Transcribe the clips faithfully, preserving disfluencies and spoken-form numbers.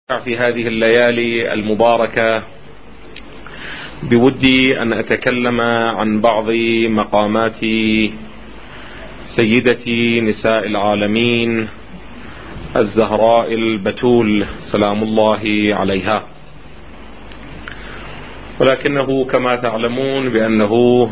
في هذه الليالي المباركة بودي أن أتكلم عن بعض مقامات سيدتي نساء العالمين الزهراء البتول سلام الله عليها، ولكنه كما تعلمون بأنه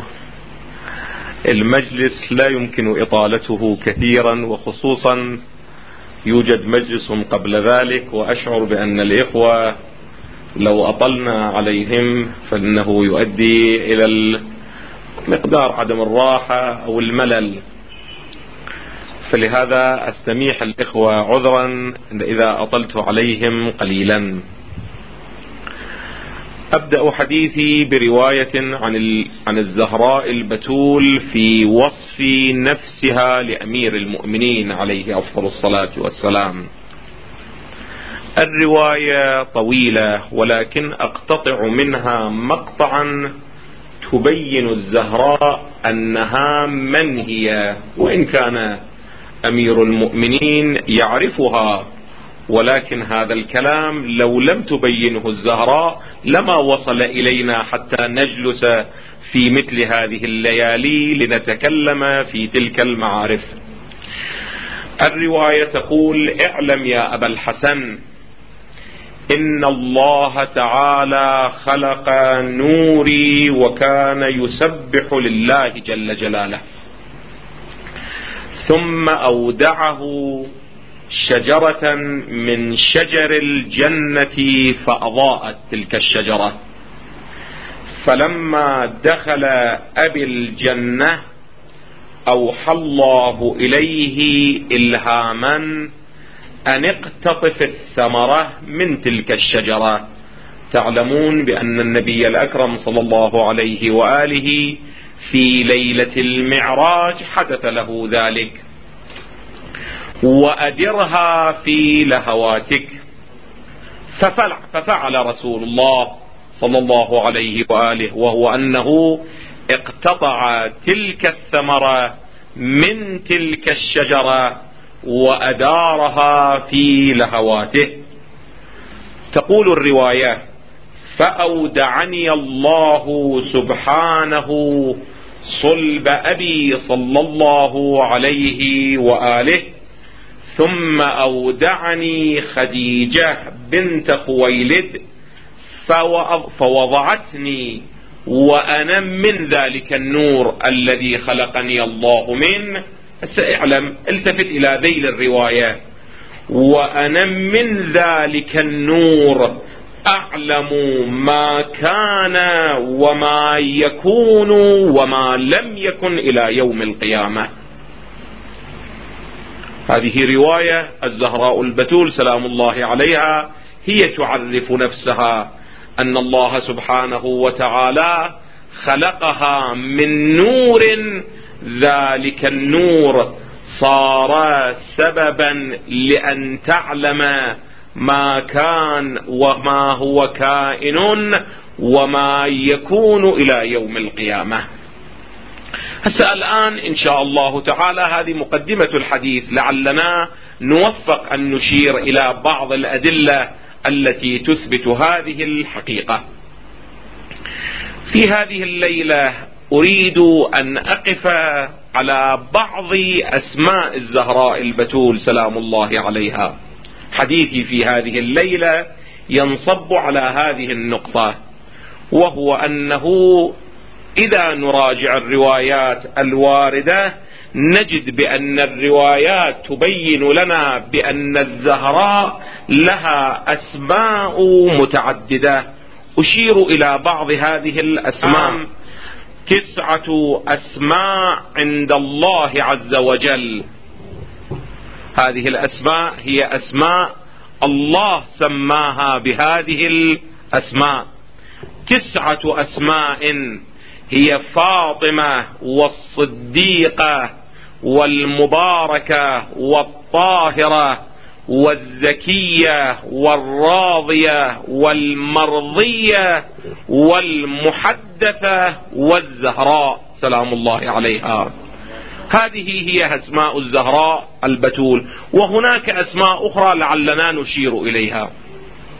المجلس لا يمكن إطالته كثيرا، وخصوصا يوجد مجلس قبل ذلك، وأشعر بأن الإخوة لو أطلنا عليهم فإنه يؤدي إلى مقدار عدم الراحة أو الملل، فلهذا أستميح الإخوة عذرا إذا أطلت عليهم قليلا. أبدأ حديثي برواية عن عن الزهراء البتول في وصف نفسها لأمير المؤمنين عليه أفضل الصلاة والسلام. الرواية طويلة، ولكن أقتطع منها مقطعا تبين الزهراء أنها من هي، وإن كان أمير المؤمنين يعرفها، ولكن هذا الكلام لو لم تبينه الزهراء لما وصل إلينا حتى نجلس في مثل هذه الليالي لنتكلم في تلك المعارف. الرواية تقول: اعلم يا أبا الحسن إن الله تعالى خلق نوري وكان يسبح لله جل جلاله، ثم أودعه شجرة من شجر الجنة فأضاءت تلك الشجرة، فلما دخل أبي الجنة أوحى الله إليه إلهاما أن اقتطف الثمرة من تلك الشجرة. تعلمون بأن النبي الأكرم صلى الله عليه وآله في ليلة المعراج حدث له ذلك: وأدرها في لهواتك، ففعل, ففعل رسول الله صلى الله عليه وآله، وهو أنه اقتطع تلك الثمرة من تلك الشجرة وأدارها في لهواته. تقول الرواية: فأودعني الله سبحانه صلب أبي صلى الله عليه وآله، ثم أودعني خديجة بنت خويلد فوضعتني وأنا من ذلك النور الذي خلقني الله منه. سأعلم، التفت إلى ذيل الرواية: وأنا من ذلك النور أعلم ما كان وما يكون وما لم يكن إلى يوم القيامة. هذه رواية الزهراء البتول سلام الله عليها، هي تعرف نفسها أن الله سبحانه وتعالى خلقها من نور، ذلك النور صار سببا لأن تعلم ما كان وما هو كائن وما يكون إلى يوم القيامة. هسه الآن إن شاء الله تعالى هذه مقدمة الحديث، لعلنا نوفق أن نشير إلى بعض الأدلة التي تثبت هذه الحقيقة. في هذه الليلة أريد أن أقف على بعض أسماء الزهراء البتول سلام الله عليها. حديثي في هذه الليلة ينصب على هذه النقطة، وهو أنه إذا نراجع الروايات الواردة نجد بأن الروايات تبين لنا بأن الزهراء لها أسماء متعددة. أشير إلى بعض هذه الأسماء: تسعة أسماء عند الله عز وجل. هذه الأسماء هي أسماء الله سماها بهذه الأسماء. تسعة أسماء هي فاطمة والصديقة والمباركة والطاهرة والزكية والراضية والمرضية والمحدثة والزهراء سلام الله عليها. هذه هي أسماء الزهراء البتول، وهناك أسماء أخرى لعلنا نشير إليها.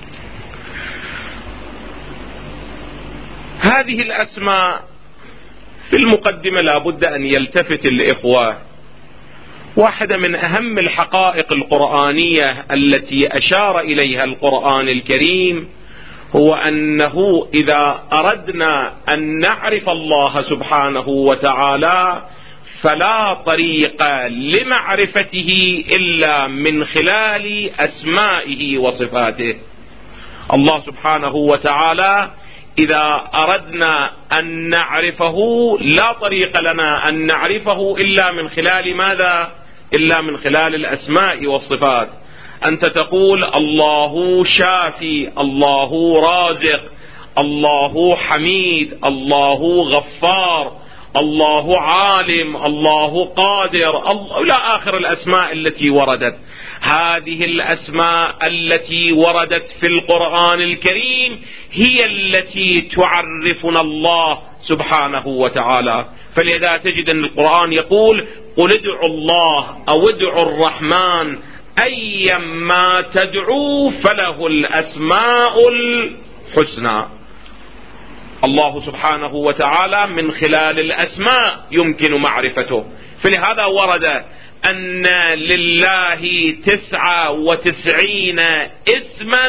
هذه الأسماء في المقدمة لا بد أن يلتفت الإخوة، واحدة من أهم الحقائق القرآنية التي أشار إليها القرآن الكريم هو أنه إذا أردنا أن نعرف الله سبحانه وتعالى فلا طريق لمعرفته إلا من خلال أسمائه وصفاته. الله سبحانه وتعالى إذا أردنا أن نعرفه لا طريق لنا أن نعرفه إلا من خلال ماذا؟ إلا من خلال الأسماء والصفات. أنت تقول الله شافي، الله رازق، الله حميد، الله غفار، الله عالم، الله قادر، الله إلى آخر الأسماء التي وردت. هذه الأسماء التي وردت في القرآن الكريم هي التي تعرفنا الله سبحانه وتعالى. فلذا تجد أن القرآن يقول قل ادعوا الله أو ادعوا الرحمن أيما تدعوا فله الأسماء الحسنى. الله سبحانه وتعالى من خلال الأسماء يمكن معرفته. فلهذا ورد أن لله تسعة وتسعين اسما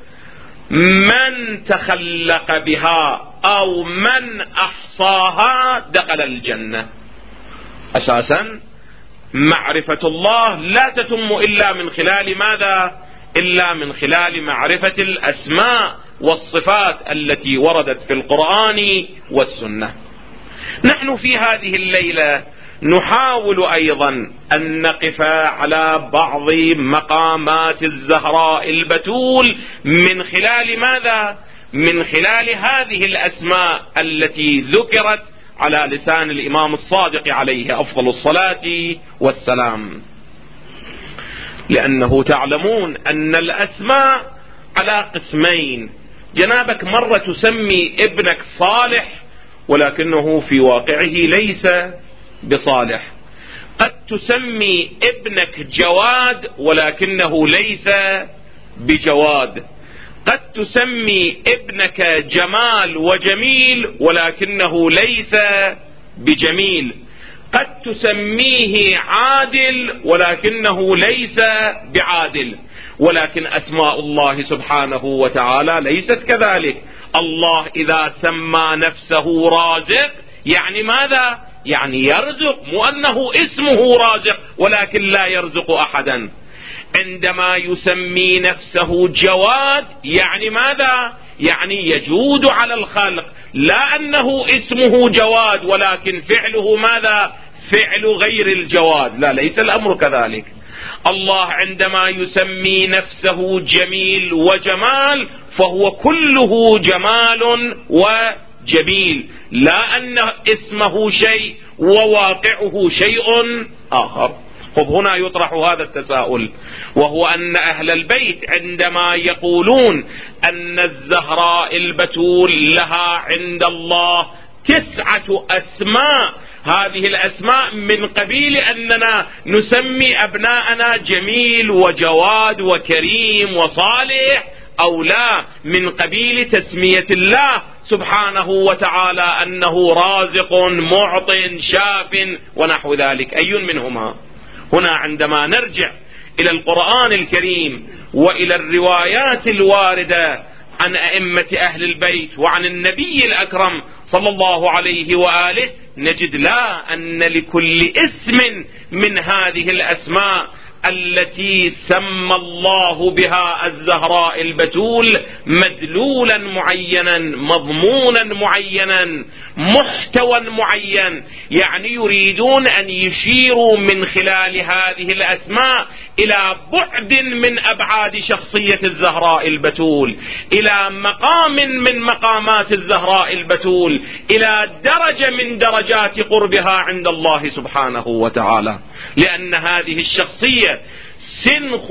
من تخلق بها أو من أحصاها دخل الجنة. أساسا معرفة الله لا تتم إلا من خلال ماذا؟ إلا من خلال معرفة الأسماء والصفات التي وردت في القرآن والسنة. نحن في هذه الليلة نحاول أيضا أن نقف على بعض مقامات الزهراء البتول من خلال ماذا؟ من خلال هذه الأسماء التي ذكرت على لسان الإمام الصادق عليه أفضل الصلاة والسلام. لأنه تعلمون أن الأسماء على قسمين. جنابك مرة تسمي ابنك صالح ولكنه في واقعه ليس بصالح. قد تسمي ابنك جواد ولكنه ليس بجواد. قد تسمي ابنك جمال وجميل ولكنه ليس بجميل. قد تسميه عادل ولكنه ليس بعادل. ولكن أسماء الله سبحانه وتعالى ليست كذلك. الله إذا سمى نفسه رازق يعني ماذا؟ يعني يرزق، مو أنه اسمه رازق ولكن لا يرزق أحدا. عندما يسمي نفسه جواد يعني ماذا؟ يعني يجود على الخلق، لا أنه اسمه جواد ولكن فعله ماذا؟ فعل غير الجواد. لا، ليس الأمر كذلك. الله عندما يسمي نفسه جميل وجمال فهو كله جمال وجميل، لا أن اسمه شيء وواقعه شيء آخر. طب هنا يطرح هذا التساؤل، وهو أن أهل البيت عندما يقولون أن الزهراء البتول لها عند الله تسعة أسماء، هذه الأسماء من قبيل أننا نسمي أبناءنا جميل وجواد وكريم وصالح، أو لا من قبيل تسمية الله سبحانه وتعالى أنه رازق معط شاف ونحو ذلك؟ أي منهما؟ هنا عندما نرجع إلى القرآن الكريم وإلى الروايات الواردة عن أئمة أهل البيت وعن النبي الأكرم صلى الله عليه وآله نجد لا أن لكل اسم من هذه الأسماء التي سمى الله بها الزهراء البتول مدلولا معينا، مضمونا معينا، محتوى معين. يعني يريدون أن يشيروا من خلال هذه الأسماء إلى بعد من أبعاد شخصية الزهراء البتول، إلى مقام من مقامات الزهراء البتول، إلى درجة من درجات قربها عند الله سبحانه وتعالى. لأن هذه الشخصية سنخ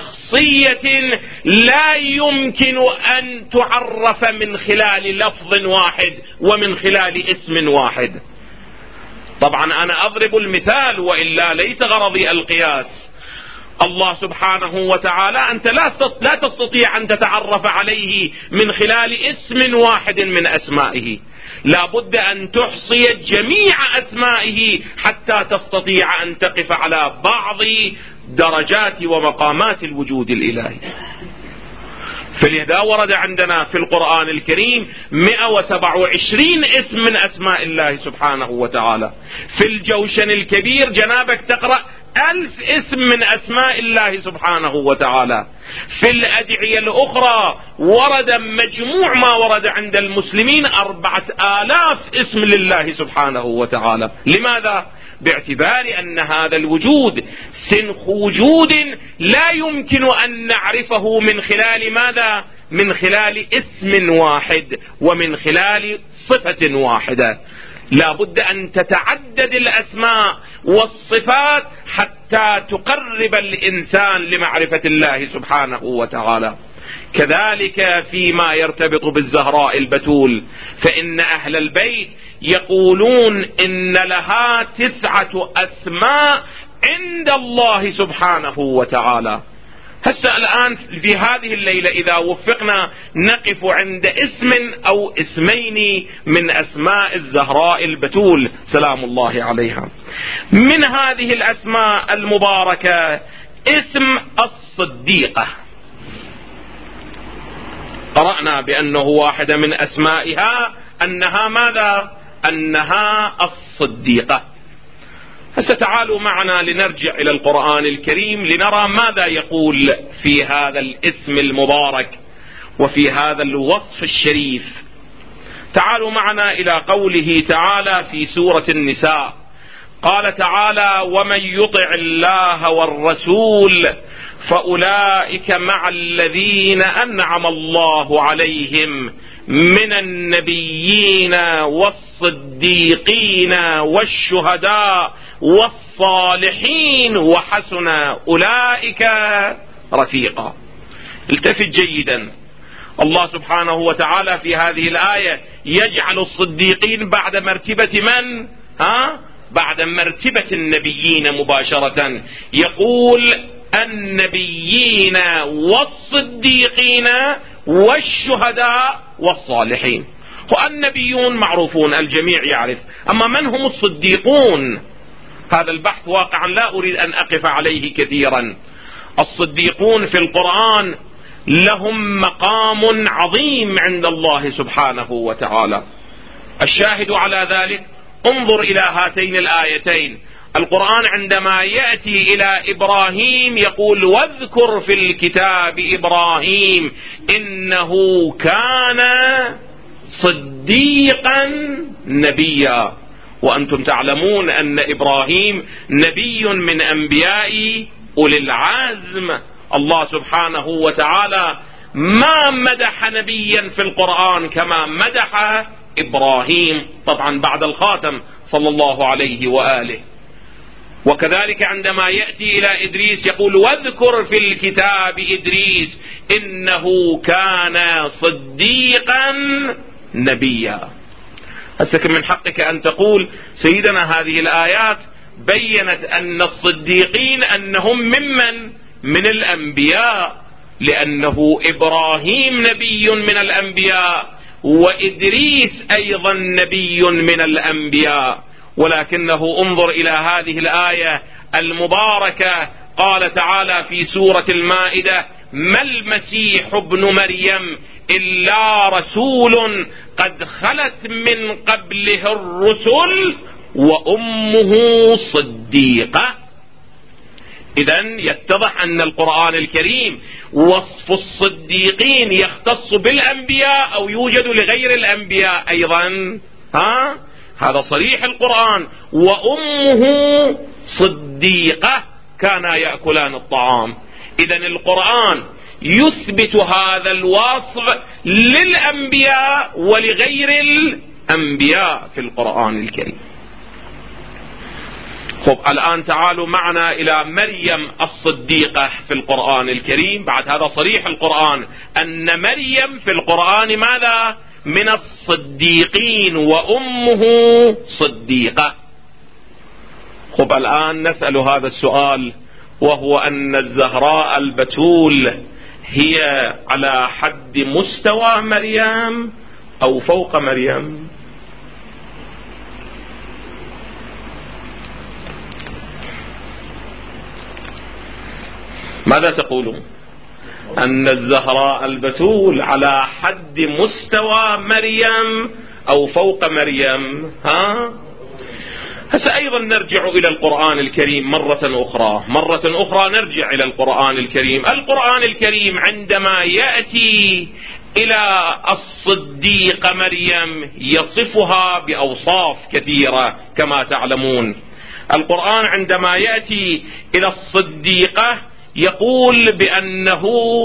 شخصية لا يمكن أن تعرف من خلال لفظ واحد ومن خلال اسم واحد. طبعا أنا أضرب المثال وإلا ليس غرضي القياس. الله سبحانه وتعالى أنت لا تستطيع أن تتعرف عليه من خلال اسم واحد من أسمائه، لا بد أن تحصي جميع أسمائه حتى تستطيع أن تقف على بعض درجات ومقامات الوجود الإلهي. فلذا ورد عندنا في القرآن الكريم مئة وسبعة وعشرين اسم من أسماء الله سبحانه وتعالى. في الجوشن الكبير جنابك تقرأ ألف اسم من أسماء الله سبحانه وتعالى. في الأدعية الأخرى ورد مجموع ما ورد عند المسلمين أربعة آلاف اسم لله سبحانه وتعالى. لماذا؟ باعتبار أن هذا الوجود سنخ وجود لا يمكن أن نعرفه من خلال ماذا؟ من خلال اسم واحد ومن خلال صفة واحدة. لا بد أن تتعدد الأسماء والصفات حتى تقرب الإنسان لمعرفة الله سبحانه وتعالى. كذلك فيما يرتبط بالزهراء البتول، فإن أهل البيت يقولون إن لها تسعة أسماء عند الله سبحانه وتعالى. هسه الآن في هذه الليلة إذا وفقنا نقف عند اسم أو اسمين من أسماء الزهراء البتول سلام الله عليها. من هذه الأسماء المباركة اسم الصديقة، قرأنا بأنه واحدة من أسمائها أنها ماذا؟ أنها الصديقة. هسه تعالوا معنا لنرجع إلى القرآن الكريم لنرى ماذا يقول في هذا الاسم المبارك وفي هذا الوصف الشريف. تعالوا معنا إلى قوله تعالى في سورة النساء، قال تعالى: ومن يطع الله والرسول فأولئك مع الذين أنعم الله عليهم من النبيين والصديقين والشهداء والصالحين وحسن أولئك رفيقا. التفت جيدا، الله سبحانه وتعالى في هذه الآية يجعل الصديقين بعد مرتبة من؟ ها؟ بعد مرتبة النبيين مباشرة، يقول النبيين والصديقين والشهداء والصالحين. والنبيون معروفون الجميع يعرف، أما من هم الصديقون؟ هذا البحث واقعا لا أريد أن أقف عليه كثيرا. الصديقون في القرآن لهم مقام عظيم عند الله سبحانه وتعالى. الشاهد على ذلك انظر إلى هاتين الآيتين. القرآن عندما يأتي إلى إبراهيم يقول: واذكر في الكتاب إبراهيم إنه كان صديقا نبيا. وأنتم تعلمون أن إبراهيم نبي من أنبياء أولي العزم. الله سبحانه وتعالى ما مدح نبيا في القرآن كما مدح إبراهيم، طبعا بعد الخاتم صلى الله عليه وآله. وكذلك عندما يأتي إلى إدريس يقول: واذكر في الكتاب إدريس إنه كان صديقا نبيا. هسه من حقك أن تقول: سيدنا هذه الآيات بيّنت أن الصديقين أنهم ممن؟ من الأنبياء، لأنه إبراهيم نبي من الأنبياء وإدريس أيضا نبي من الأنبياء. ولكنه انظر إلى هذه الآية المباركة، قال تعالى في سورة المائدة: ما المسيح ابن مريم إلا رسول قد خلت من قبله الرسل وأمه صديقة. إذن يتضح أن القرآن الكريم وصف الصديقين يختص بالأنبياء أو يوجد لغير الأنبياء أيضا. ها؟ هذا صريح القرآن. وأمه صديقة كانا يأكلان الطعام. إذن القرآن يثبت هذا الوصف للأنبياء ولغير الأنبياء في القرآن الكريم. خب الآن تعالوا معنا إلى مريم الصديقة في القرآن الكريم. بعد هذا صريح القرآن أن مريم في القرآن ماذا؟ من الصديقين وأمه صديقة. خب الآن نسأل هذا السؤال: وهو أن الزهراء البتول هي على حد مستوى مريم أو فوق مريم. ماذا تقولون؟ أن الزهراء البتول على حد مستوى مريم أو فوق مريم؟ ها؟ هسه أيضا نرجع إلى القرآن الكريم مرة أخرى مرة أخرى نرجع إلى القرآن الكريم. القرآن الكريم عندما يأتي إلى الصديقة مريم يصفها بأوصاف كثيرة كما تعلمون. القرآن عندما يأتي إلى الصديقة يقول بأنه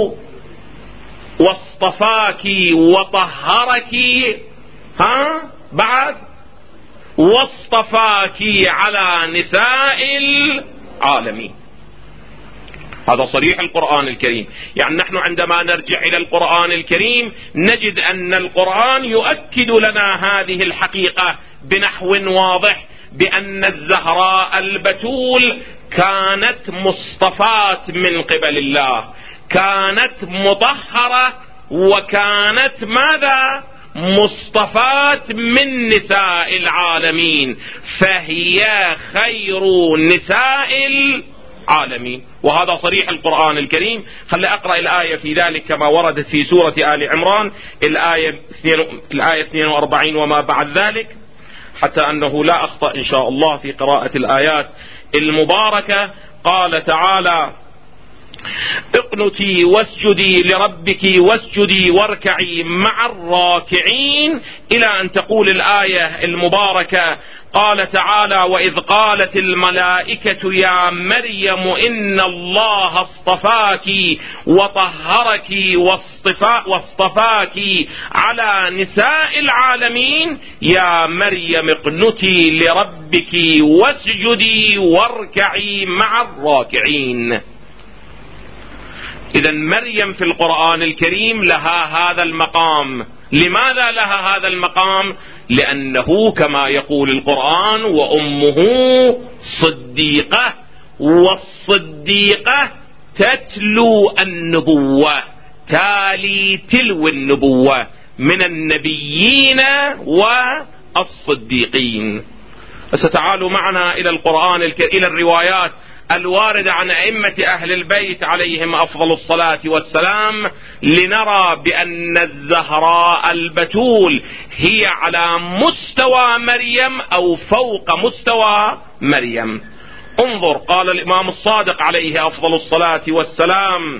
واصطفاك وطهرك، ها بعد واصطفاك على نساء العالمين. هذا صريح القرآن الكريم. يعني نحن عندما نرجع إلى القرآن الكريم نجد أن القرآن يؤكد لنا هذه الحقيقة بنحو واضح، بأن الزهراء البتول كانت مصطفاة من قبل الله، كانت مطهرة، وكانت ماذا؟ مصطفاة من نساء العالمين، فهي خير نساء العالمين. وهذا صريح القرآن الكريم. خلي أقرأ الآية في ذلك كما وردت في سورة آل عمران الآية الآية اثنين وأربعين وما بعد ذلك، حتى أنه لا أخطأ إن شاء الله في قراءة الآيات المباركة. قال تعالى: اقنتي واسجدي لربك واسجدي واركعي مع الراكعين، إلى أن تقول الآية المباركة: قال تعالى: وإذ قالت الملائكة يا مريم إن الله اصطفاك وطهرك واصطفاك على نساء العالمين يا مريم اقنتي لربك واسجدي واركعي مع الراكعين. إذن مريم في القرآن الكريم لها هذا المقام. لماذا لها هذا المقام؟ لأنه كما يقول القرآن: وأمه صديقة، والصديقة تتلو النبوة، تالي تلو النبوة من النبيين والصديقين. ستعالوا معنا إلى القرآن الكريم، إلى الروايات الواردة عن أئمة أهل البيت عليهم أفضل الصلاة والسلام، لنرى بأن الزهراء البتول هي على مستوى مريم أو فوق مستوى مريم. انظر، قال الإمام الصادق عليه أفضل الصلاة والسلام: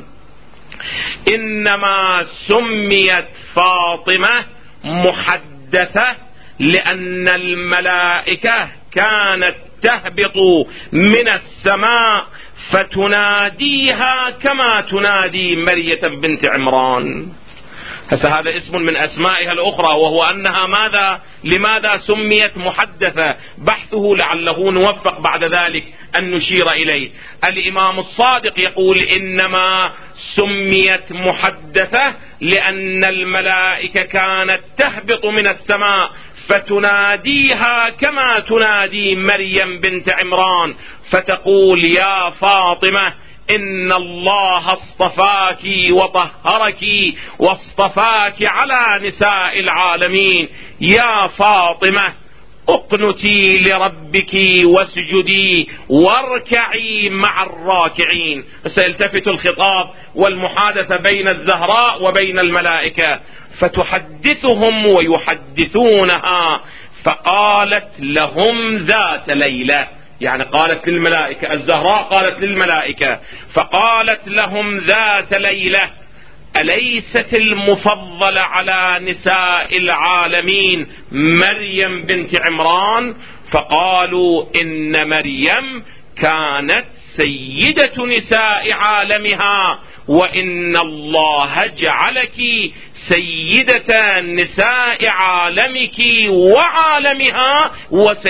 إنما سميت فاطمة محدثة لأن الملائكة كانت تهبط من السماء فتناديها كما تنادي مريم بنت عمران. هسه هذا اسم من أسمائها الأخرى، وهو أنها ماذا؟ لماذا سميت محدثة؟ بحثه لعله نوفق بعد ذلك أن نشير إليه. الإمام الصادق يقول: إنما سميت محدثة لأن الملائكة كانت تهبط من السماء فتناديها كما تنادي مريم بنت عمران، فتقول: يا فاطمة إن الله اصطفاك وطهرك واصطفاك على نساء العالمين، يا فاطمة اقنتي لربك واسجدي واركعي مع الراكعين. سيلتفت الخطاب والمحادثة بين الزهراء وبين الملائكة، فتحدثهم ويحدثونها. فقالت لهم ذات ليلة، يعني قالت للملائكة، الزهراء قالت للملائكة، فقالت لهم ذات ليلة: أليست المفضلة على نساء العالمين مريم بنت عمران؟ فقالوا: إن مريم كانت سيدة نساء عالمها، وإن الله جعلك سيدة نساء عالمك وعالمها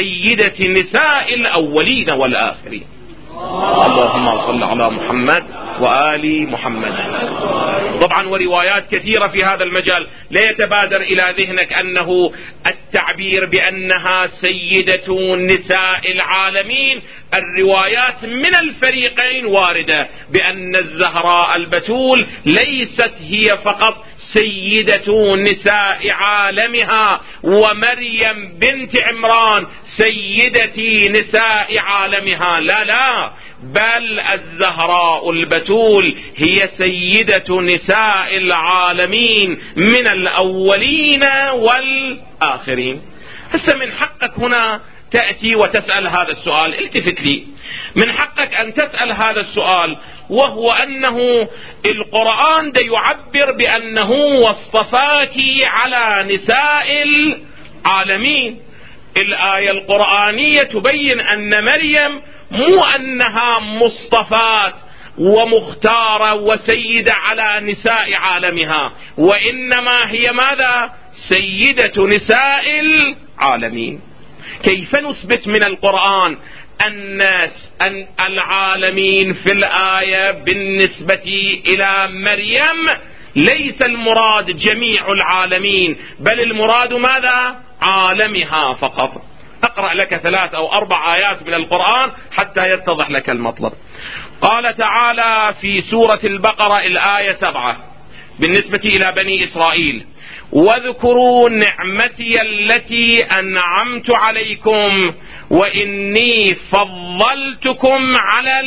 وسيدة نساء الأولين والآخرين. اللهم صل على محمد وآل محمد. طبعا وروايات كثيرة في هذا المجال. لا يتبادر إلى ذهنك أنه التعبير بأنها سيدة نساء العالمين، الروايات من الفريقين واردة بأن الزهراء البتول ليست هي فقط سيدة نساء عالمها ومريم بنت عمران سيدة نساء عالمها، لا لا، بل الزهراء البتول هي سيدة نساء العالمين من الأولين والآخرين. هسه من حقك هنا تأتي وتسأل هذا السؤال. التفت لي، من حقك أن تسأل هذا السؤال، وهو أنه القرآن دا يعبر بأنه واصطفاك على نساء العالمين. الآية القرآنية تبين أن مريم مو أنها مصطفات ومختارة وسيدة على نساء عالمها، وإنما هي ماذا؟ سيدة نساء العالمين. كيف نثبت من القرآن الناس أن العالمين في الآية بالنسبة إلى مريم ليس المراد جميع العالمين، بل المراد ماذا؟ عالمها فقط. أقرأ لك ثلاث أو أربع آيات من القرآن حتى يتضح لك المطلب. قال تعالى في سورة البقرة الآية سبعة بالنسبة إلى بني إسرائيل: واذكروا نعمتي التي أنعمت عليكم وإني فضلتكم على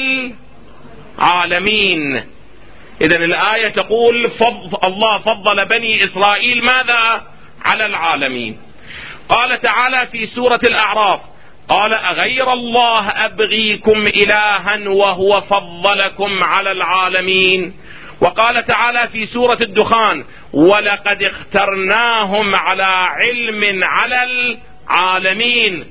العالمين. إذن الآية تقول فضل الله فضل بني إسرائيل ماذا؟ على العالمين. قال تعالى في سورة الأعراف: قال أغير الله أبغيكم إلها وهو فضلكم على العالمين. وقال تعالى في سورة الدخان: ولقد اخترناهم على علم على العالمين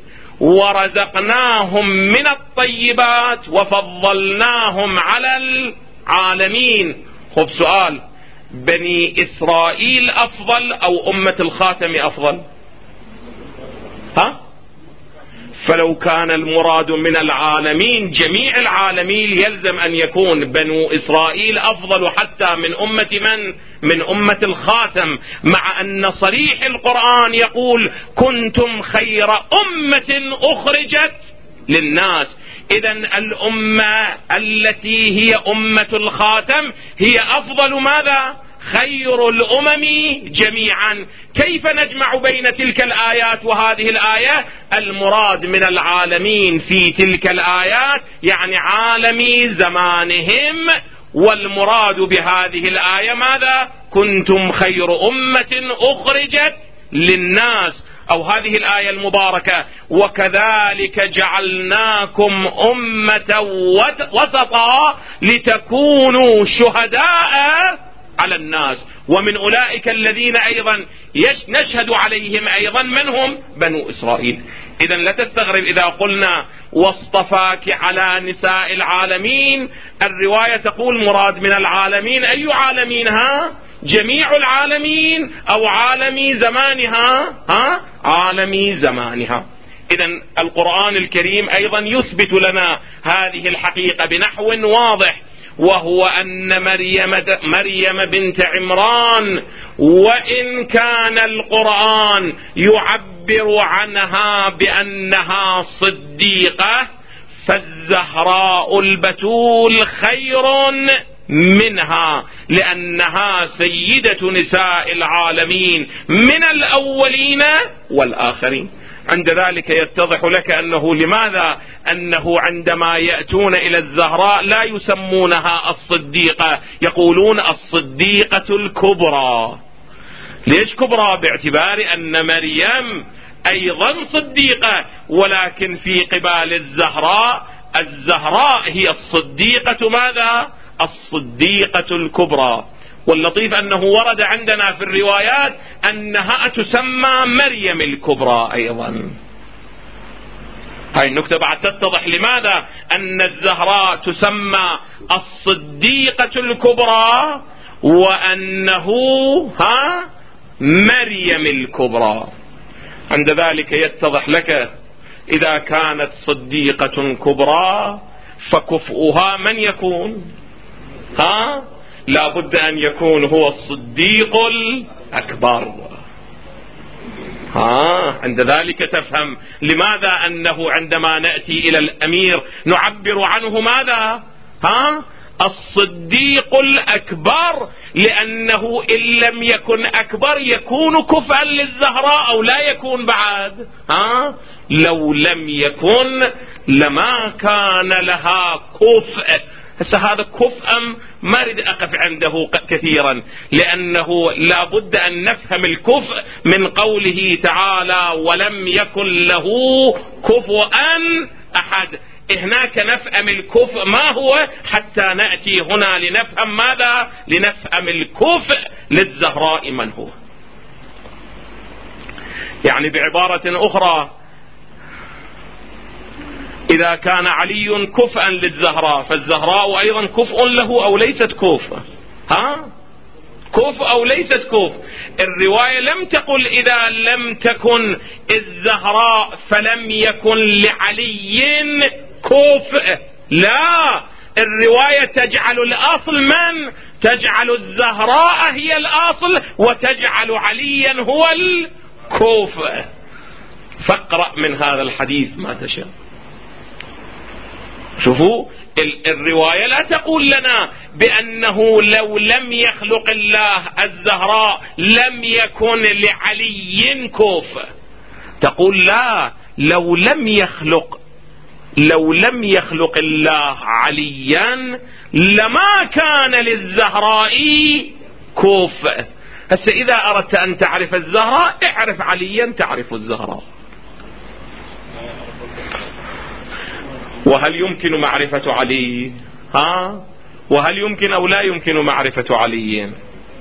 ورزقناهم من الطيبات وفضلناهم على العالمين. خب سؤال، بني إسرائيل أفضل أو أمة الخاتم أفضل؟ ها؟ فلو كان المراد من العالمين جميع العالمين يلزم أن يكون بنو إسرائيل أفضل حتى من أمة من؟ من أمة الخاتم، مع أن صريح القرآن يقول: كنتم خير أمة أخرجت للناس. إذن الأمة التي هي أمة الخاتم هي أفضل ماذا؟ خير الأمم جميعا. كيف نجمع بين تلك الآيات وهذه الآية؟ المراد من العالمين في تلك الآيات يعني عالمي زمانهم، والمراد بهذه الآية ماذا؟ كنتم خير أمة أخرجت للناس، أو هذه الآية المباركة: وكذلك جعلناكم أمة وسطا لتكونوا شهداء على الناس. ومن أولئك الذين أيضا نشهد عليهم أيضا من هم؟ بنو إسرائيل. إذا لا تستغرب إذا قلنا واصطفاك على نساء العالمين، الرواية تقول مراد من العالمين أي عالمين؟ ها؟ جميع العالمين أو عالمي زمانها؟ ها؟ عالمي زمانها. إذا القرآن الكريم أيضا يثبت لنا هذه الحقيقة بنحو واضح، وهو أن مريم, مريم بنت عمران وإن كان القرآن يعبر عنها بأنها صديقة، فالزهراء البتول خير منها، لأنها سيدة نساء العالمين من الأولين والآخرين. عند ذلك يتضح لك أنه لماذا أنه عندما يأتون إلى الزهراء لا يسمونها الصديقة، يقولون الصديقة الكبرى. ليش كبرى؟ باعتبار أن مريم أيضا صديقة، ولكن في قبال الزهراء الزهراء هي الصديقة ماذا؟ الصديقة الكبرى. واللطيف أنه ورد عندنا في الروايات أنها تسمى مريم الكبرى أيضا. هاي النكتة بعد تتضح لماذا أن الزهراء تسمى الصديقة الكبرى وأنه ها مريم الكبرى. عند ذلك يتضح لك إذا كانت صديقة كبرى فكفؤها من يكون؟ ها لا بد أن يكون هو الصديق الأكبر. ها عند ذلك تفهم لماذا أنه عندما نأتي إلى الأمير نعبر عنه ماذا؟ ها الصديق الأكبر، لأنه إن لم يكن أكبر يكون كفءا للزهراء أو لا يكون بعد. ها لو لم يكن لما كان لها كفء. هسه هذا كفء ما أريد أقف عنده كثيرا، لأنه لا بد أن نفهم الكفء من قوله تعالى ولم يكن له كفؤا أحد. هناك نفهم الكفء ما هو حتى نأتي هنا لنفهم ماذا؟ لنفهم الكفء للزهراء من هو. يعني بعبارة أخرى إذا كان علي كفءا للزهراء فالزهراء أيضا كفء له أو ليست كفء؟ ها كفء أو ليست كفء؟ الرواية لم تقل إذا لم تكن الزهراء فلم يكن لعلي كفء، لا، الرواية تجعل الأصل من؟ تجعل الزهراء هي الأصل وتجعل عليا هو الكفء. فاقرأ من هذا الحديث ما تشاء. شوفوا الرواية لا تقول لنا بأنه لو لم يخلق الله الزهراء لم يكن لعلي كفء، تقول لا، لو لم يخلق لو لم يخلق الله عليا لما كان للزهراء كفء. هسه إذا أردت أن تعرف الزهراء اعرف عليا تعرف الزهراء. وهل يمكن معرفة علي؟ ها وهل يمكن أو لا يمكن معرفة علي؟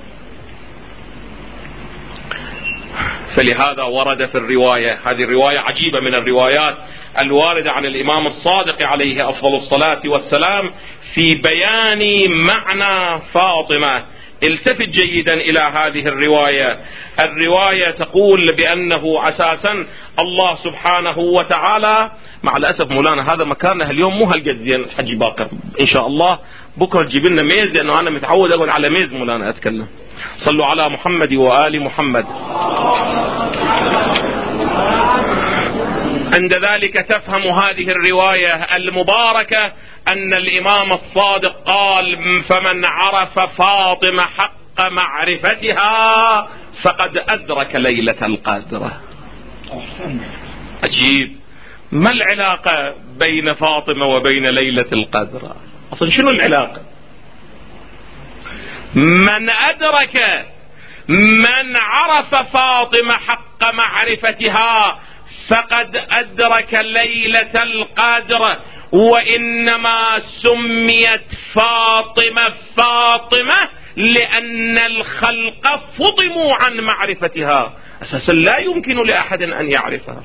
فلهذا ورد في الرواية، هذه الرواية عجيبة من الروايات الواردة عن الإمام الصادق عليه أفضل الصلاة والسلام في بيان معنى فاطمة. التفت جيدا إلى هذه الرواية. الرواية تقول بأنه أساسا الله سبحانه وتعالى، مع الأسف مولانا هذا مكاننا اليوم مو هالجزين الحج باقر، إن شاء الله بكرة تجيب لنا ميز، لأنه أنا متعود أقول على ميز مولانا أتكلم. صلوا على محمد وآل محمد. عند ذلك تفهم هذه الرواية المباركة أن الإمام الصادق قال فمن عرف فاطمة حق معرفتها فقد أدرك ليلة القدر. عجيب، ما العلاقة بين فاطمة وبين ليلة القدر؟ أصلا شنو العلاقة؟ من أدرك من عرف فاطمة حق معرفتها فقد أدرك ليلة القدر، وإنما سميت فاطمة فاطمة لأن الخلق فطموا عن معرفتها، أساسا لا يمكن لأحد أن يعرفها.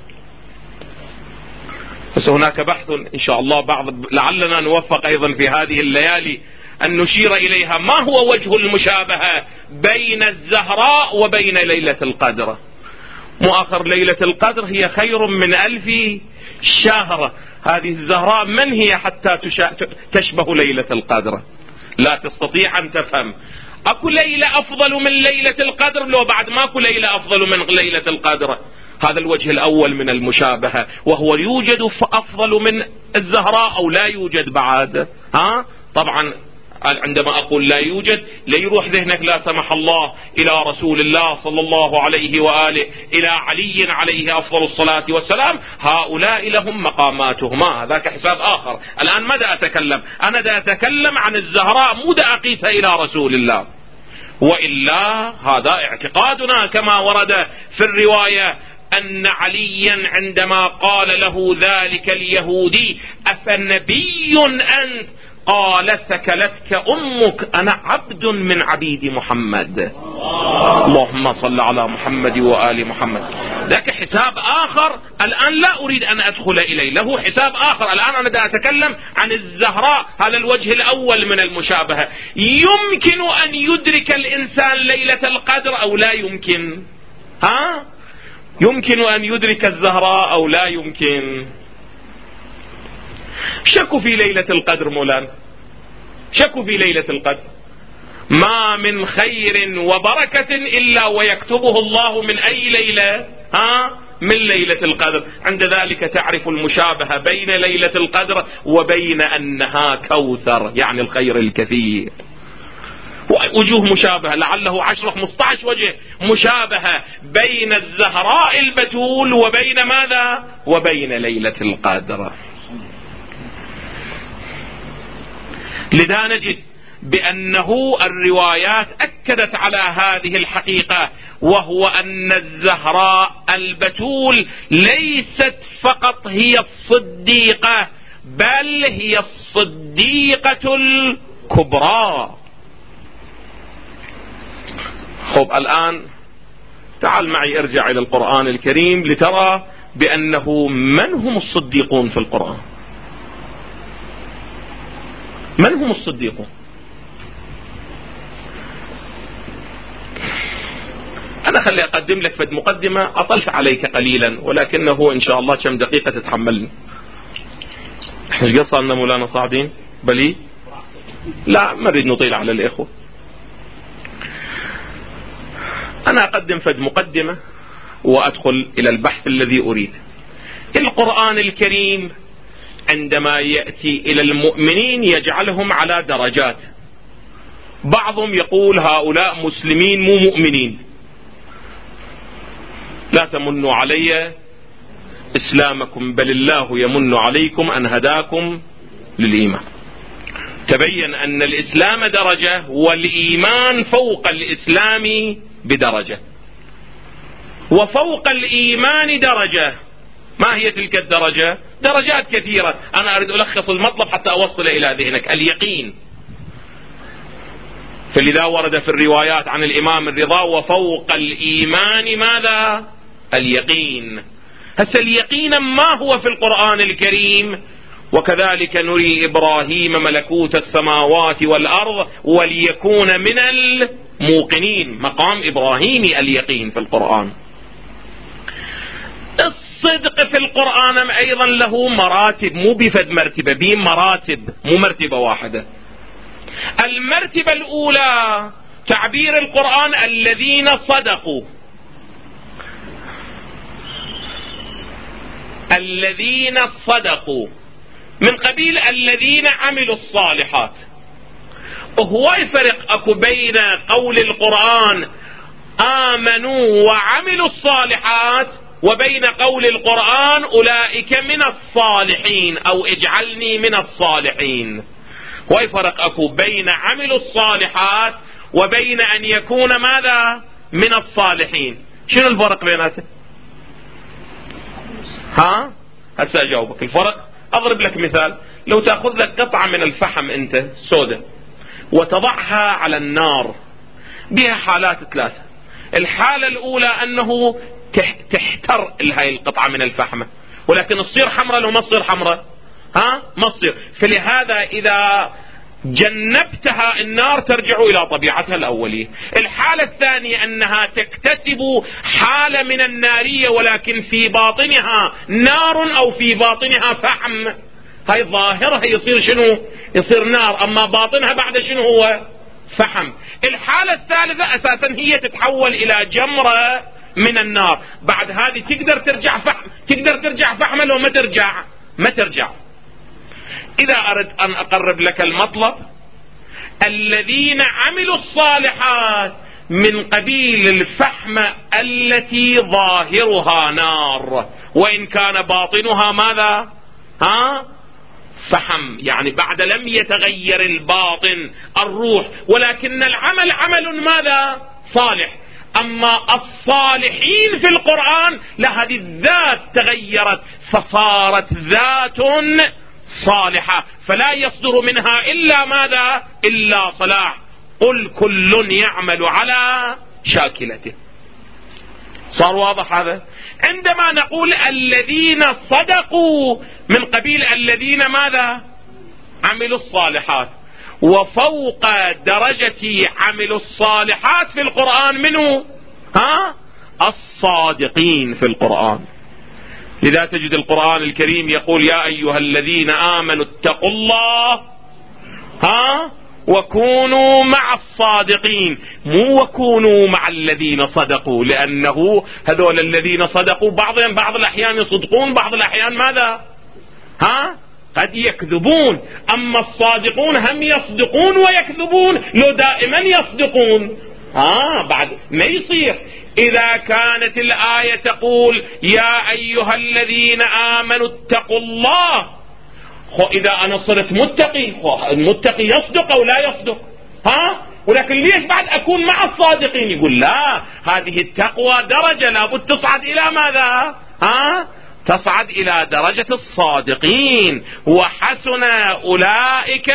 بس هناك بحث إن شاء الله بعض لعلنا نوفق أيضا في هذه الليالي أن نشير إليها، ما هو وجه المشابهة بين الزهراء وبين ليلة القدر؟ مؤخر ليلة القدر هي خير من ألف شهر. هذه الزهراء من هي حتى تشبه ليلة القدر؟ لا تستطيع أن تفهم. أكو ليلة أفضل من ليلة القدر؟ لو بعد ماكو ليلة أفضل من ليلة القدر. هذا الوجه الأول من المشابهة، وهو يوجد أفضل من الزهراء أو لا يوجد بعد؟ ها طبعا عندما أقول لا يوجد لا يروح ذهنك لا سمح الله إلى رسول الله صلى الله عليه وآله، إلى علي عليه أفضل الصلاة والسلام، هؤلاء لهم مقاماتهما، ذاك حساب آخر. الآن ماذا أتكلم؟ أنا دا أتكلم عن الزهراء، مو دا أقيسها إلى رسول الله. وإلا هذا اعتقادنا كما ورد في الرواية أن عليا عندما قال له ذلك اليهودي أفنبي أنت؟ قال ثكلتك أمك، أنا عبد من عبيد محمد. اللهم صل على محمد وآل محمد. ذاك حساب آخر الآن لا أريد أن أدخل إليه، له حساب آخر. الآن أنا دا أتكلم عن الزهراء، هذا الوجه الأول من المشابهة. يمكن أن يدرك الإنسان ليلة القدر أو لا يمكن؟ ها يمكن أن يدرك الزهراء أو لا يمكن؟ شكوا في ليلة القدر مولانا، شكوا في ليلة القدر. ما من خير وبركة إلا ويكتبه الله من أي ليلة؟ ها؟ من ليلة القدر. عند ذلك تعرف المشابهة بين ليلة القدر وبين أنها كوثر، يعني الخير الكثير. وجوه مشابهة لعله عشرة خمسة عشر وجه مشابهة بين الزهراء البتول وبين ماذا؟ وبين ليلة القدر. لذا نجد بأنه الروايات أكدت على هذه الحقيقة، وهو أن الزهراء البتول ليست فقط هي الصديقة، بل هي الصديقة الكبرى. خب الآن تعال معي ارجع إلى القرآن الكريم لترى بأنه من هم الصديقون في القرآن. من هم الصديقون؟ أنا خلي أقدم لك فد مقدمة أطلت عليك قليلا، ولكنه إن شاء الله كم دقيقة تتحملني. إحنا ايش قصرنا مولانا صاعدين؟ بلي لا ما نريد نطيل على الإخوة. أنا أقدم فد مقدمة وأدخل إلى البحث الذي أريد. القرآن الكريم عندما يأتي إلى المؤمنين يجعلهم على درجات. بعضهم يقول هؤلاء مسلمين مو مؤمنين، لا تمنوا علي إسلامكم بل الله يمن عليكم أن هداكم للإيمان. تبين أن الإسلام درجة والإيمان فوق الإسلام بدرجة، وفوق الإيمان درجة. ما هي تلك الدرجة؟ درجات كثيرة. أنا أريد ألخص المطلب حتى أوصل إلى ذهنك. اليقين، فلذا ورد في الروايات عن الإمام الرضا وفوق الإيمان ماذا؟ اليقين. هسه اليقين ما هو في القرآن الكريم؟ وكذلك نري إبراهيم ملكوت السماوات والأرض وليكون من الموقنين. مقام إبراهيمي اليقين في القرآن. الصدق في القرآن أيضا له مراتب، مو بفد مرتبة، بين مراتب مو مرتبة واحدة. المرتبة الأولى تعبير القرآن الذين صدقوا، الذين صدقوا من قبيل الذين عملوا الصالحات. هو يفرق أكو بين قول القرآن آمنوا وعملوا الصالحات وبين قول القرآن أولئك من الصالحين أو اجعلني من الصالحين. ويفرق أكو بين عملوا الصالحات وبين أن يكون ماذا؟ من الصالحين. شنو الفرق بيناتهم؟ ها؟ هسه أجاوبك الفرق. أضرب لك مثال. لو تأخذ لك قطعة من الفحم أنت سودة وتضعها على النار، بها حالات ثلاثة. الحالة الأولى أنه تحتر هاي القطعة من الفحمة، ولكن تصير حمراء لو ما تصير حمراء، ها ما تصير. فلهذا إذا جنبتها النار ترجع إلى طبيعتها الأولية. الحالة الثانية أنها تكتسب حالة من النارية ولكن في باطنها نار أو في باطنها فحم. هاي ظاهرها يصير شنو؟ يصير نار، أما باطنها بعد شنو هو؟ فحم. الحالة الثالثة أساسا هي تتحول إلى جمرة من النار. بعد هذه تقدر ترجع فحم، تقدر ترجع فحمة لو ما ترجع ما ترجع. إذا أردت أن أقرب لك المطلب، الذين عملوا الصالحات من قبيل الفحمة التي ظاهرها نار وإن كان باطنها ماذا؟ ها؟ فحم. يعني بعد لم يتغير الباطن الروح، ولكن العمل عمل ماذا؟ صالح. أما الصالحين في القرآن لا، هذه الذات تغيرت فصارت ذات صالحة، فلا يصدر منها إلا ماذا؟ إلا صلاح. قل كل يعمل على شاكلته. صار واضح هذا؟ عندما نقول الذين صدقوا من قبيل الذين ماذا؟ عملوا الصالحات. وفوق درجة عملوا الصالحات في القرآن منه ها؟ الصادقين في القرآن. لذا تجد القرآن الكريم يقول يا أيها الذين آمنوا اتقوا الله ها وكونوا مع الصادقين، مو وكونوا مع الذين صدقوا، لأنه هذول الذين صدقوا بعضهم بعض الأحيان يصدقون، بعض الأحيان ماذا؟ ها؟ قد يكذبون. أما الصادقون هم يصدقون ويكذبون، لو دائما يصدقون ها بعد ما يصير. إذا كانت الآية تقول يا أيها الذين آمنوا اتقوا الله، خو إذا أنا صرت متقي، خو المتقي يصدق أو لا يصدق؟ ها؟ ولكن ليش بعد أكون مع الصادقين؟ يقول لا، هذه التقوى درجة لابد تصعد إلى ماذا؟ ها؟ تصعد إلى درجة الصادقين، وحسن أولئك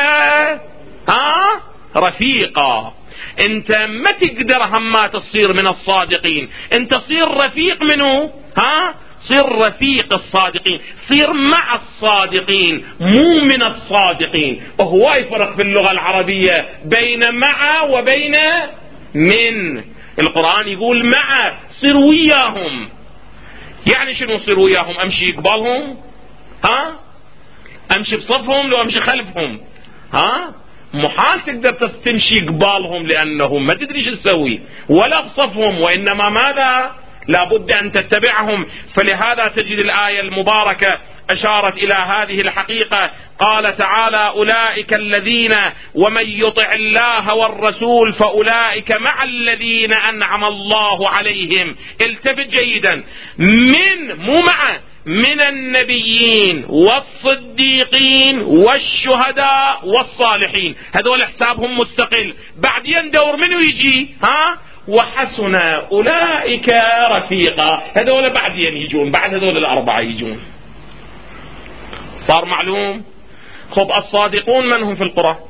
ها رفيقا. انت ما تقدر هما تصير من الصادقين، انت صير رفيق منه، ها صير رفيق الصادقين، صير مع الصادقين مو من الصادقين. وهو يفرق في اللغة العربية بين مع وبين من. القرآن يقول مع، صير وياهم. يعني شنو صير وياهم؟ امشي قبالهم؟ ها امشي بصفهم لو امشي خلفهم؟ ها محال تقدر تمشي قبالهم، لأنهم ما تدري شو تسوي، ولا بصفهم، وإنما ماذا؟ لابد أن تتبعهم. فلهذا تجد الآية المباركة أشارت إلى هذه الحقيقة. قال تعالى أولئك الذين ومن يطع الله والرسول فأولئك مع الذين أنعم الله عليهم. التفت جيدا، من مو مع، من النبيين والصديقين والشهداء والصالحين، هذول حسابهم مستقل. بعدين دور منو يجي؟ ها وحسن أولئك رفيقا، هذول بعدين يجون، بعد هذول الأربعة يجون. صار معلوم؟ خب الصادقون من هم في القرى؟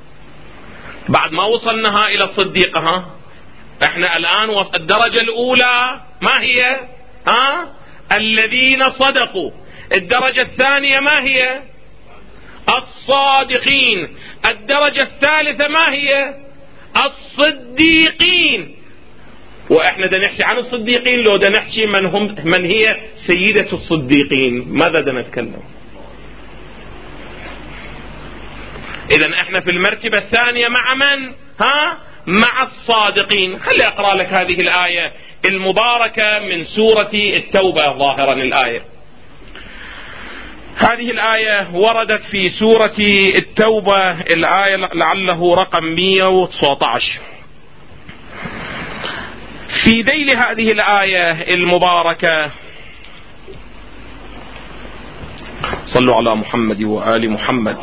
بعد ما وصلناها إلى الصديقة، ها احنا الآن الدرجة الأولى ما هي؟ ها الذين صدقوا. الدرجة الثانية ما هي؟ الصادقين. الدرجة الثالثة ما هي؟ الصديقين. واحنا دا نحكي عن الصديقين، لو دا نحكي من هم، من هي سيدة الصديقين، ماذا دا نتكلم؟ اذا احنا في المرتبة الثانية مع من؟ ها مع الصادقين. خلي اقرأ لك هذه الآية المباركة من سورة التوبة ظاهرا الآية. هذه الآية وردت في سورة التوبة، الآية لعله رقم مئة وتسعة عشر. في ذيل هذه الآية المباركة صلوا على محمد وآل محمد.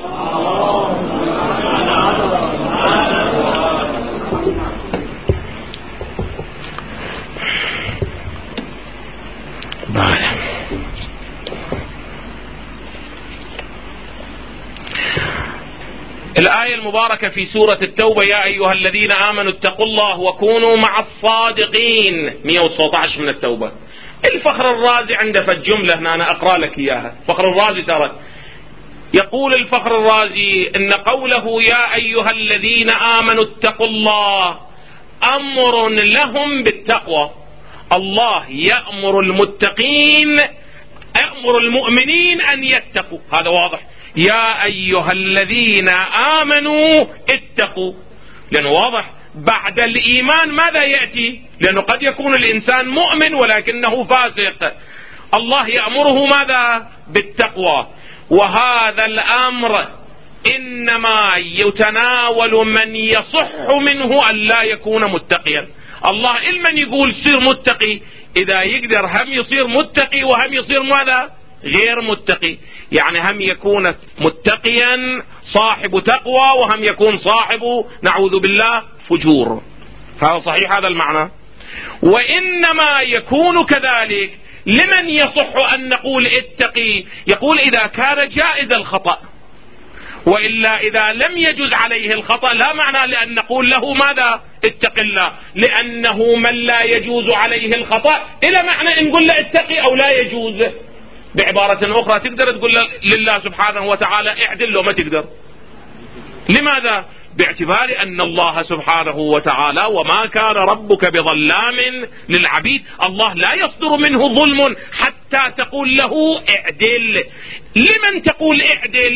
الآية المباركة في سورة التوبة يا أيها الذين آمنوا اتقوا الله وكونوا مع الصادقين، مئة وتسعة عشر من التوبة. الفخر الرازي عنده في الجملة هنا، أنا أقرأ لك إياها. فخر الرازي ترى يقول الفخر الرازي إن قوله يا أيها الذين آمنوا اتقوا الله أمر لهم بالتقوى. الله يأمر المتقين، يأمر المؤمنين أن يتقوا، هذا واضح. يا أيها الذين آمنوا اتقوا، لأنه واضح بعد الإيمان ماذا يأتي؟ لأنه قد يكون الإنسان مؤمن ولكنه فاسق. الله يأمره ماذا؟ بالتقوى. وهذا الأمر إنما يتناول من يصح منه أن لا يكون متقيا. الله إلمن يقول سير متقي، إذا يقدر هم يصير متقي وهم يصير ماذا؟ غير متقي. يعني هم يكون متقيا صاحب تقوى، وهم يكون صاحب نعوذ بالله فجور. هذا صحيح هذا المعنى. وإنما يكون كذلك لمن يصح أن نقول اتقي، يقول إذا كان جائز الخطأ، وإلا إذا لم يجوز عليه الخطأ لا معنى لأن نقول له ماذا؟ اتق الله، لأنه من لا يجوز عليه الخطأ إلى معنى إن نقول له اتقي أو لا يجوز. بعبارة أخرى تقدر تقول لله سبحانه وتعالى اعدل له، ما تقدر. لماذا؟ باعتبار أن الله سبحانه وتعالى وما كان ربك بظلام للعبيد، الله لا يصدر منه ظلم حتى تقول له اعدل. لمن تقول اعدل؟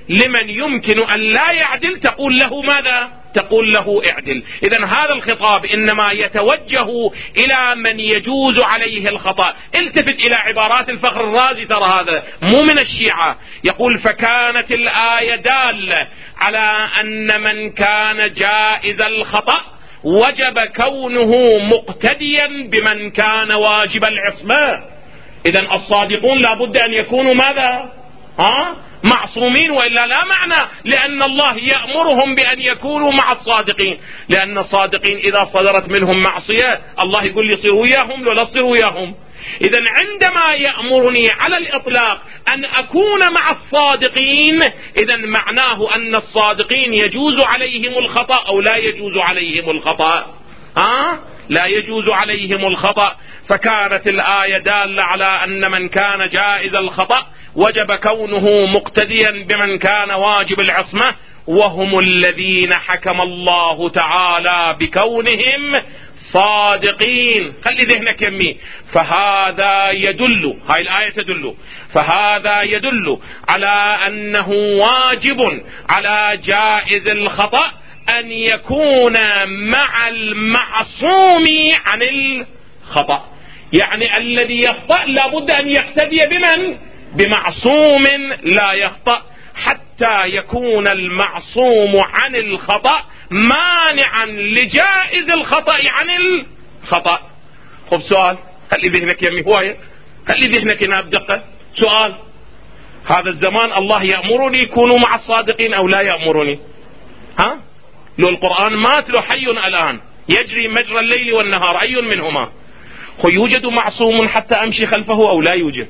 لمن يمكن أن لا يعدل تقول له ماذا؟ تقول له اعدل. إذن هذا الخطاب إنما يتوجه إلى من يجوز عليه الخطأ. التفت إلى عبارات الفخر الرازي، ترى هذا مو من الشيعة. يقول: فكانت الآية دالة على أن من كان جائز الخطأ وجب كونه مقتديا بمن كان واجب العصمة. إذن الصادقون لابد أن يكونوا ماذا؟ ها؟ معصومين، وإلا لا معنى لأن الله يأمرهم بأن يكونوا مع الصادقين، لأن الصادقين إذا صدرت منهم معصية الله يقول لي صيروا وياهم ولا صيروا وياهم. إذن عندما يأمرني على الإطلاق أن أكون مع الصادقين، إذن معناه أن الصادقين يجوز عليهم الخطأ أو لا يجوز عليهم الخطأ؟ ها؟ لا يجوز عليهم الخطأ. فكانت الآية دالة على أن من كان جائز الخطأ وجب كونه مقتديا بمن كان واجب العصمة، وهم الذين حكم الله تعالى بكونهم صادقين. خلي ذهنك يمي. فهذا يدل، هاي الآية تدل، فهذا يدل على أنه واجب على جائز الخطأ أن يكون مع المعصوم عن الخطأ. يعني الذي يخطأ لابد أن يقتدي بمن؟ بمعصوم لا يخطأ، حتى يكون المعصوم عن الخطأ مانعا لجائز الخطأ عن الخطأ. خب سؤال، خلي ذهنك يمي هواية، خلي ذهنك هنا بدقة. سؤال: هذا الزمان الله يأمرني يكونوا مع الصادقين أو لا يأمرني؟ ها؟ لو القرآن مات لو حي الآن يجري مجرى الليل والنهار، أي منهما؟ خو يوجد معصوم حتى أمشي خلفه أو لا يوجد؟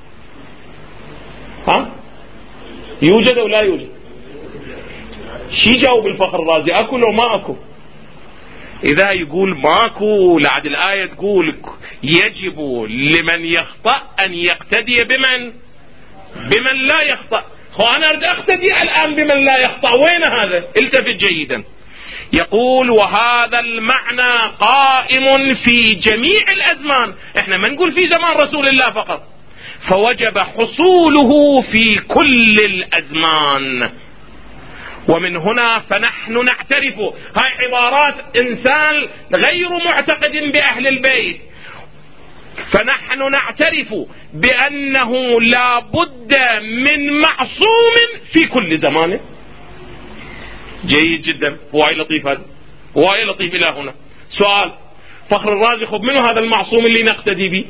ها؟ يوجد أو لا يوجد؟ شي جاوب الفخر الرازي، أكو لو ما أكو؟ إذا يقول ماكو، لعد الآية تقول يجب لمن يخطأ أن يقتدي بمن؟ بمن لا يخطأ. خو أنا أريد أقتدي الآن بمن لا يخطأ، وين هذا؟ التفت جيدا. يقول: وهذا المعنى قائم في جميع الأزمان. احنا ما نقول في زمان رسول الله فقط، فوجب حصوله في كل الأزمان. ومن هنا فنحن نعترف، هاي عبارات إنسان غير معتقد بأهل البيت، فنحن نعترف بأنه لا بد من معصوم في كل زمان. جيد جدا، هواي لطيف هذا، هواي لطيف إلى هنا. سؤال: فخر الرازي خب منه هذا المعصوم اللي نقتدي به؟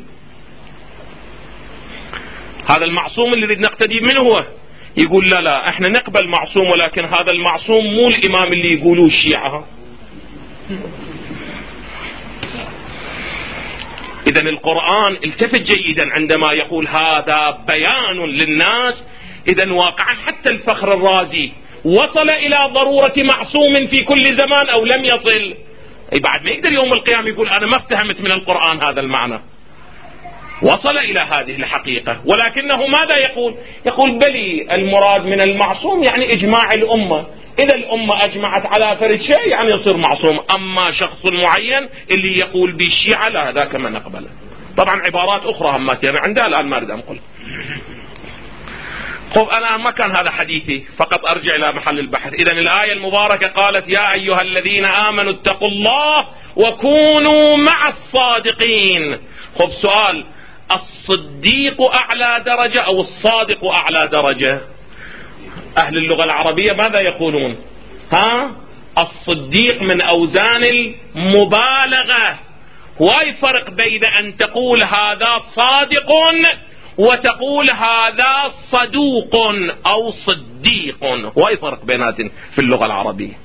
هذا المعصوم اللي نقتدي منه هو؟ يقول لا لا احنا نقبل معصوم، ولكن هذا المعصوم مو الإمام اللي يقولوه الشيعة. إذن القرآن التفت جيدا عندما يقول هذا بيان للناس. إذن واقعا حتى الفخر الرازي وصل إلى ضرورة معصوم في كل زمان أو لم يصل؟ أي بعد ما يقدر يوم القيامة يقول أنا ما افتهمت من القرآن هذا المعنى. وصل إلى هذه الحقيقة، ولكنه ماذا يقول؟ يقول بلي المراد من المعصوم يعني إجماع الأمة، إذا الأمة أجمعت على فرد شيء يعني يصير معصوم. أما شخص معين اللي يقول بالشيعة لا، هذاك ما نقبله. طبعا عبارات أخرى همات يعني عندها الآن ما أريد أنقل. خب أنا ما كان هذا حديثي، فقط أرجع إلى محل البحث. إذن الآية المباركة قالت: يا أيها الذين آمنوا اتقوا الله وكونوا مع الصادقين. خب سؤال: الصديق أعلى درجة أو الصادق أعلى درجة؟ أهل اللغة العربية ماذا يقولون؟ ها؟ الصديق من أوزان المبالغة. واي فرق بين أن تقول هذا صادق وتقول هذا صدوق أو صديق، واي فرق بيناتهم في اللغة العربية.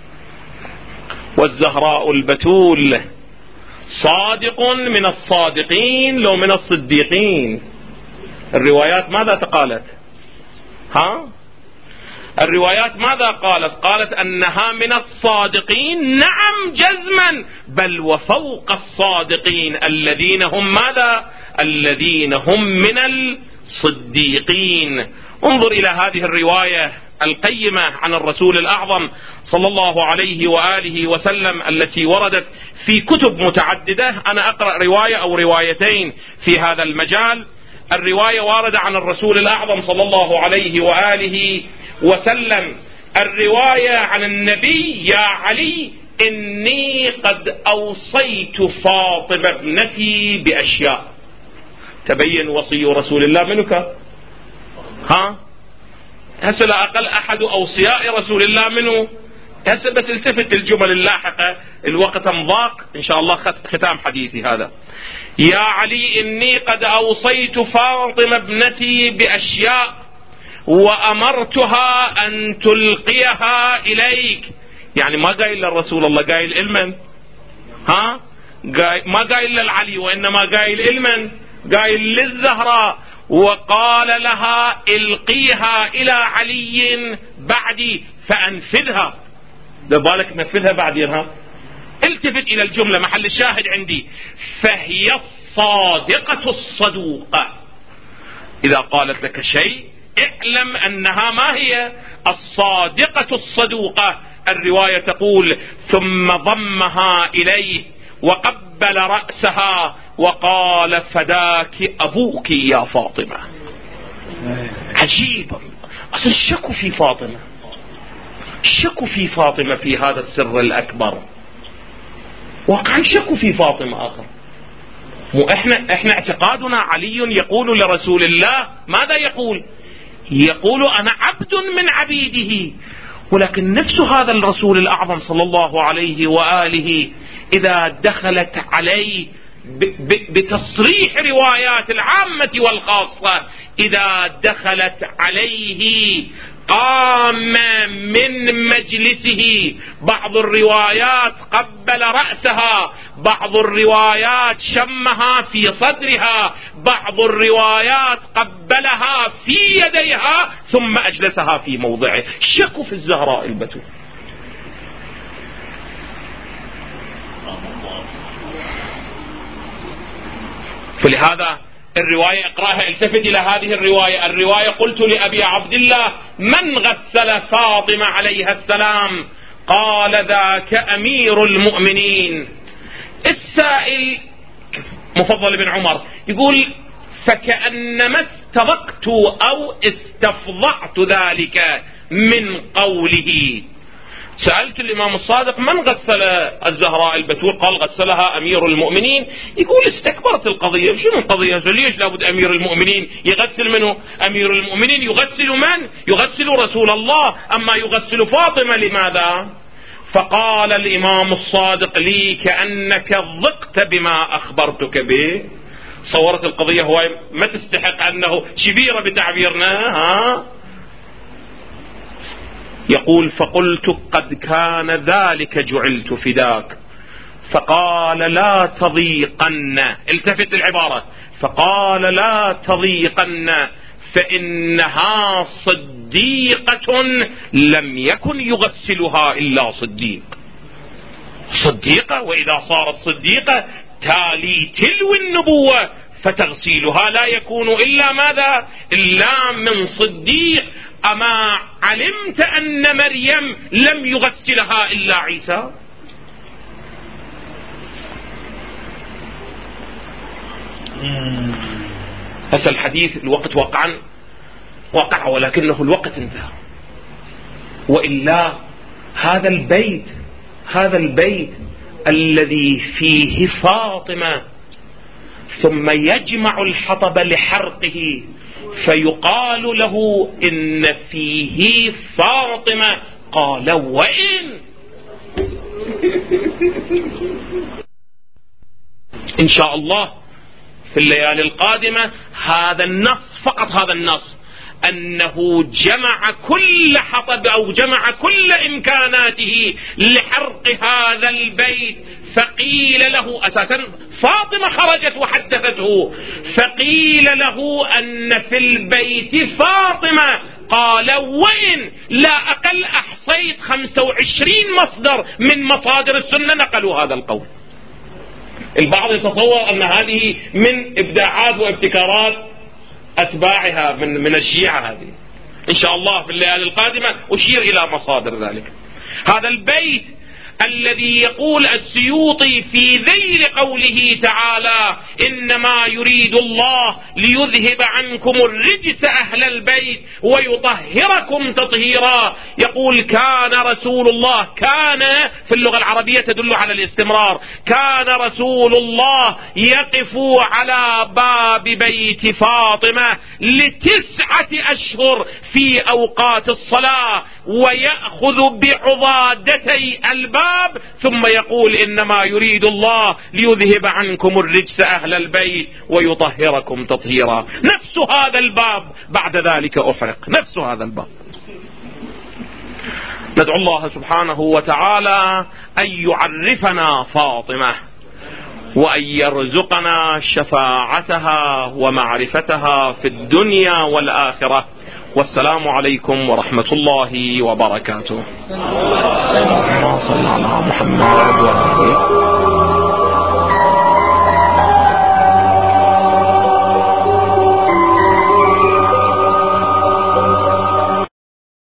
والزهراء البتول صادق من الصادقين لو من الصديقين. الروايات ماذا قالت؟ ها؟ الروايات ماذا قالت؟ قالت أنها من الصادقين، نعم جزما، بل وفوق الصادقين الذين هم ماذا؟ الذين هم من الصديقين. انظر إلى هذه الرواية القيمة عن الرسول الأعظم صلى الله عليه وآله وسلم التي وردت في كتب متعددة. أنا أقرأ رواية أو روايتين في هذا المجال. الرواية واردة عن الرسول الأعظم صلى الله عليه وآله وسلم الرواية عن النبي: يا علي إني قد أوصيت فاطمة ابنتي بأشياء. تبين وصي رسول الله منك؟ ها هسه لا أقل أحد أوصياء رسول الله منه. هسه بس التفت الجمل اللاحقة، الوقت انضاق إن شاء الله ختام حديثي هذا. يا علي إني قد أوصيت فاطمة ابنتي بأشياء وأمرتها أن تلقيها إليك. يعني ما قايل للرسول الله، قايل إلمن؟ ها قايل ما قايل للعلي، وإنما قايل إلمن؟ قايل للزهراء، وقال لها القيها إلى علي بعدي فأنفذها. لذلك نفذها بعدين. ها التفت إلى الجملة، محل الشاهد عندي: فهي الصادقة الصدوقة. إذا قالت لك شيء اعلم أنها ما هي الصادقة الصدوقة. الرواية تقول: ثم ضمها إليه وقبل رأسها وقال: فداك أبوك يا فاطمة. عجيب، أصل شكوا في فاطمة، شكوا في فاطمة في هذا السر الأكبر. واقعا شكوا في فاطمة آخر. مو احنا احنا اعتقادنا علي يقول لرسول الله ماذا يقول؟ يقول: أنا عبد من عبيده. ولكن نفس هذا الرسول الأعظم صلى الله عليه وآله إذا دخلت عليه بتصريح روايات العامة والخاصة، إذا دخلت عليه قام من مجلسه. بعض الروايات قبل رأسها، بعض الروايات شمها في صدرها، بعض الروايات قبلها في يديها ثم أجلسها في موضعه. شكوا في الزهراء البتول. فلهذا الرواية اقرأها، التفت إلى هذه الرواية. الرواية: قلت لأبي عبد الله: من غسل فاطمة عليها السلام؟ قال: ذاك أمير المؤمنين. السائل مفضل بن عمر يقول: فكأنما استبقت أو استفضعت ذلك من قوله. سألت الإمام الصادق: من غسل الزهراء البتول؟ قال: غسلها أمير المؤمنين. يقول: استكبرت القضية. شنو القضية؟ ليش لابد أمير المؤمنين يغسل منه؟ أمير المؤمنين يغسل من؟ يغسل رسول الله، أما يغسل فاطمة لماذا؟ فقال الإمام الصادق لي: كأنك ضقت بما أخبرتك به. صورت القضية هو ما تستحق أنه شبيرة بتعبيرنا. ها يقول: فقلت: قد كان ذلك جعلت فداك. فقال: لا تضيقن. التفت العبارة: فقال: لا تضيقن فإنها صديقة لم يكن يغسلها إلا صديق. صديقة، وإذا صارت صديقة تالي تلو النبوة، فتغسيلها لا يكون إلا ماذا؟ إلا من صديق. أما علمت أن مريم لم يغسلها إلا عيسى؟ هذا الحديث الوقت وقعا وقع، ولكنه الوقت انتهى. وإلا هذا البيت هذا البيت الذي فيه فاطمة ثم يجمع الحطب لحرقه فيقال له إن فيه فاطمة، قال: وإن. إن شاء الله في الليالي القادمة هذا النص، فقط هذا النص، أنه جمع كل حطب أو جمع كل إمكاناته لحرق هذا البيت. فقيل له، أساسا فاطمة خرجت وحدثته، فقيل له أن في البيت فاطمة. قال: وإن. لا أقل أحصيت خمسة وعشرين مصدر من مصادر السنة نقلوا هذا القول. البعض يتصور أن هذه من إبداعات وابتكارات أتباعها من من الشيعة. هذه إن شاء الله في الليالي القادمة أشير إلى مصادر ذلك. هذا البيت الذي يقول السيوطي في ذيل قوله تعالى إنما يريد الله ليذهب عنكم الرجس أهل البيت ويطهركم تطهيرا، يقول كان رسول الله، كان في اللغة العربية تدل على الاستمرار، كان رسول الله يقف على باب بيت فاطمة لتسعة أشهر في أوقات الصلاة ويأخذ بعضادتي الباب ثم يقول إنما يريد الله ليذهب عنكم الرجس أهل البيت ويطهركم تطهيرا. نفس هذا الباب بعد ذلك أحرق، نفس هذا الباب. ندعو الله سبحانه وتعالى أن يعرفنا فاطمة وأن يرزقنا شفاعتها ومعرفتها في الدنيا والآخرة. والسلام عليكم ورحمة الله وبركاته. اللهم صل على محمد وآله